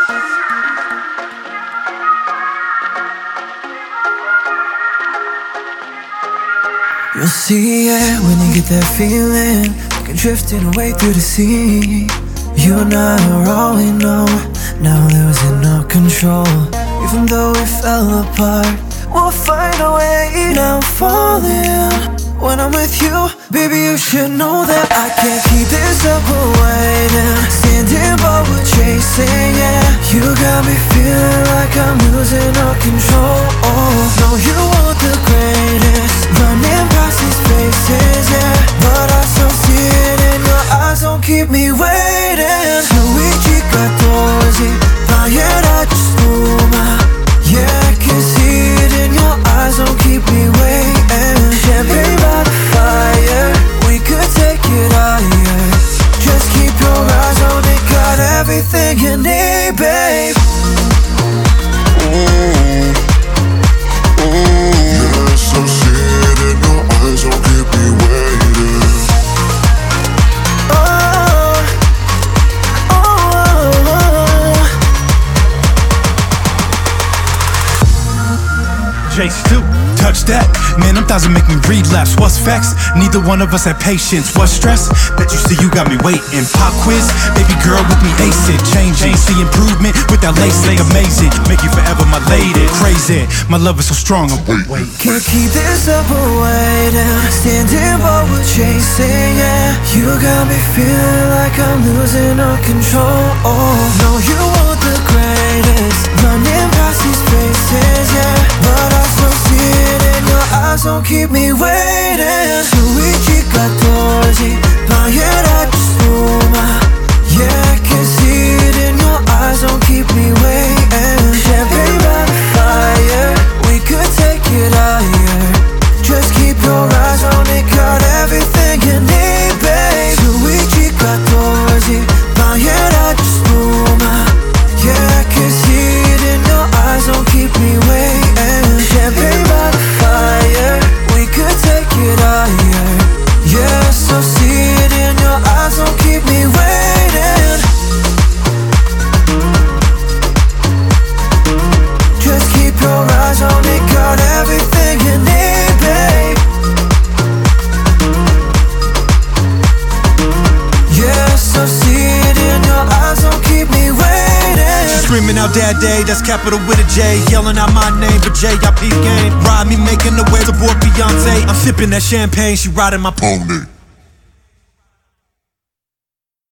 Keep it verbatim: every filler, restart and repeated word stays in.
You'll see it when you get that feeling, like you're drifting away through the sea. You and I are all we know, now losing no control. Even though we fell apart, we'll find a way. Now I'm falling when I'm with you. Baby, you should know that I can't keep this up, we're waiting. Standing but we're chasing, yeah. You got me feeling like I'm losing all control. Oh, no, you want the greatest, running past these faces, yeah. But I still see it in your eyes, don't keep me waiting. Luigi Gattosi, pagliarà Stuma. Yeah, I can see it in your eyes, don't keep me waiting. Champagne by the fire, we could take it higher. Just keep your eyes on it, got everything you need, babe. Ooh, ooh, yes, I see it in your eyes, don't keep me waiting. Oh, oh, oh, oh. J Stu, touch that. Man, them thousand make me relapse. What's facts? Neither one of us had patience. What's stress? Bet you see you got me waiting. Pop quiz, baby girl with me ace it. Changing, see improvement with that lace. They amazing, make you forever my lady. Crazy, my love is so strong. I'm wait, wait. Can't keep this up, we're waiting. Standing but we're chasing, yeah. You got me feeling like I'm losing all control. Oh, no, you want the greatest, running past these faces, yeah. But I still see it in your eyes, don't keep me waiting. Luigi Gattosi, pagliarà Stuma. Yeah, I can see it in your eyes, don't keep me waiting. Champagne by the fire, we could take it higher. Just keep your eyes on it, got everything you need, babe. Luigi Gattosi, pagliarà Stuma. Yeah, I can see it in your eyes, don't keep me waiting. Champagne by the fire, we could take it higher. Yeah, so see it in your eyes, don't keep me waiting. Just keep your eyes on it, got everything you need, babe. Yeah, so see it in your eyes, don't keep me waiting. She screaming out Dad Day, that's capital with a J. Yelling out my name, but J, I peep game. Ride me making the waves aboard Beyonce. I'm sipping that champagne, she riding my pony.